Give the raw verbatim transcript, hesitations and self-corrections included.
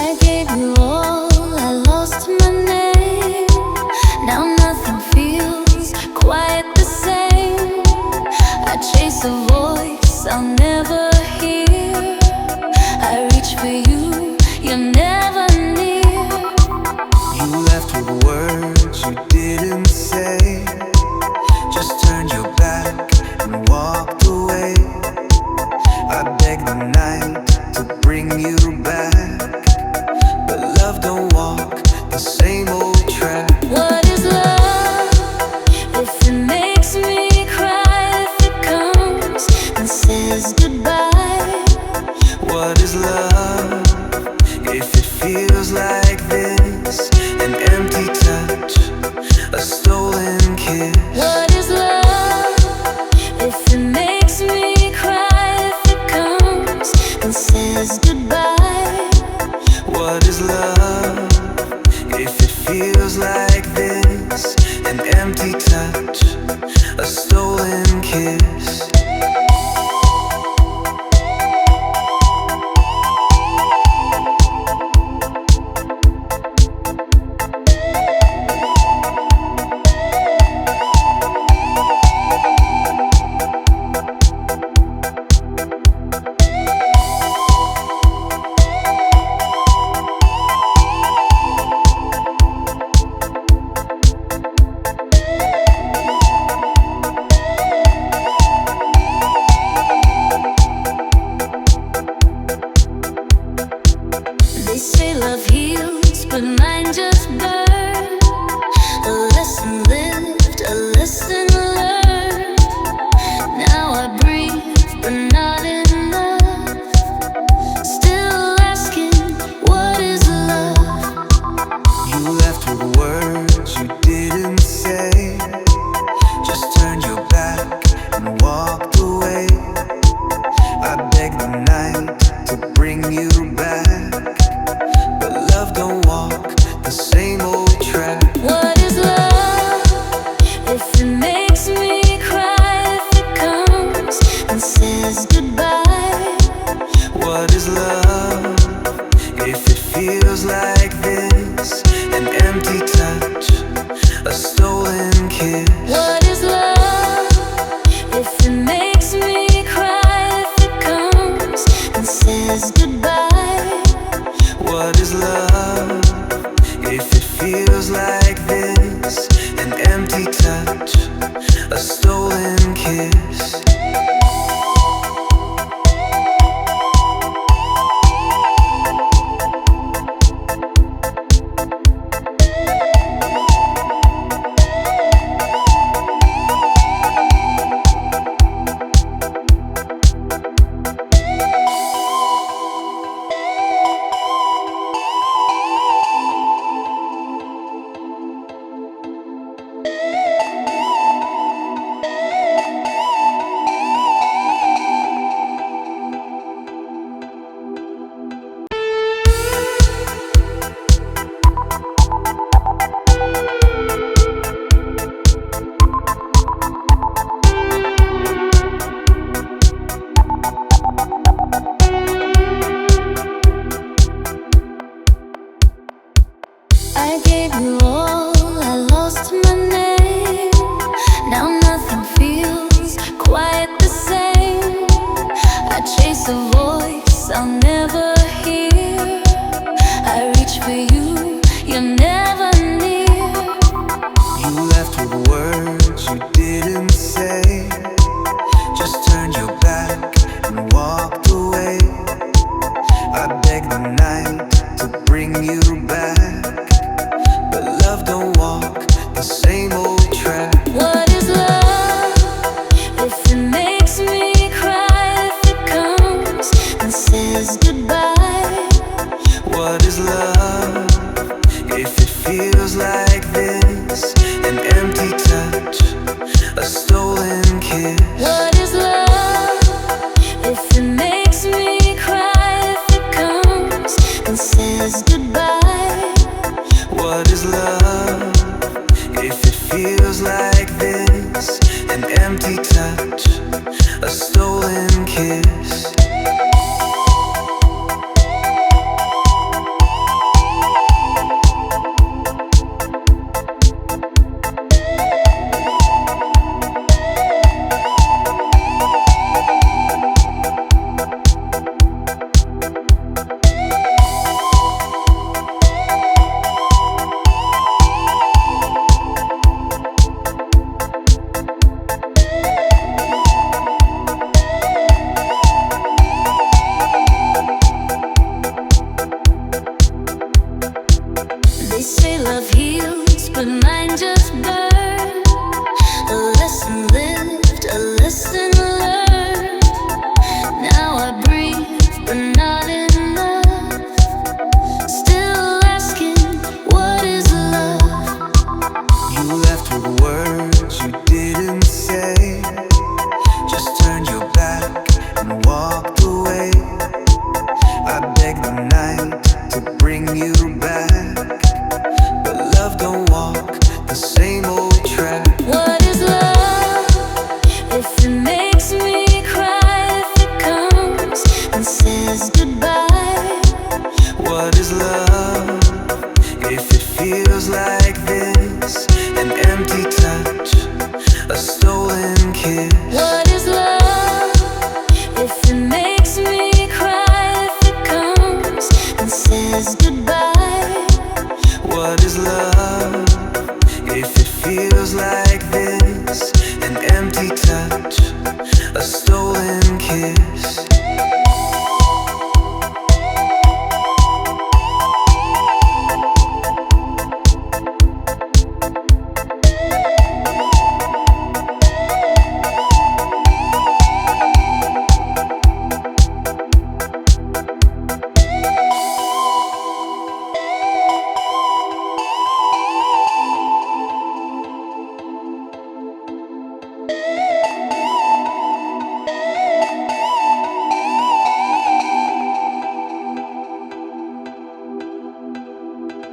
I gave you all, I lost my name. Now nothing feels quite the same. I chase a voice I'll never hear. I reach for you, you're never near. You left with words you didn't say. Just turned your back and walked away. I begged the night to bring you back, but love don't walk the same old track. What is love if it makes me cry? If it comes and says goodbye? What is love if it feels like this? An empty touch, a stolen kiss. What is love if it makes me cry? If it comes and says goodbye? What is love if it feels like this? An empty touch, a stolen kiss. They say love heals, but mine just burned. A lesson lived, a lesson learned. Now I breathe, but not enough. Still asking, what is love? You left with words you didn't say. Just turned your back and walked away. I begged the night to bring you back, but love don't walk the same old track. What is love if it makes me cry? If it comes and says goodbye? What is love if it feels like this? An empty touch, a stolen kiss. What is love if it makes me cry? If it comes and says goodbye? What is love if it feels like this? An empty touch, a stolen kiss. I gave you all, I lost my name. Now nothing feels quite the same. I chase a voice I'll never hear. I reach for you, you're never near. You left with words you didn't say. Just turned your back and walked away. I begged the night to bring you back, but love don't walk the same old track. What is love if it makes me cry? If it comes and says goodbye? What is love if it feels like this? An empty touch, a stolen kiss. What is love if it makes me cry? If it comes and says goodbye? What is love if it feels like this? An empty touch, a stolen kiss. bring you back. But love don't walk the same old track. What is love if it makes me cry? If it comes and says goodbye? What is love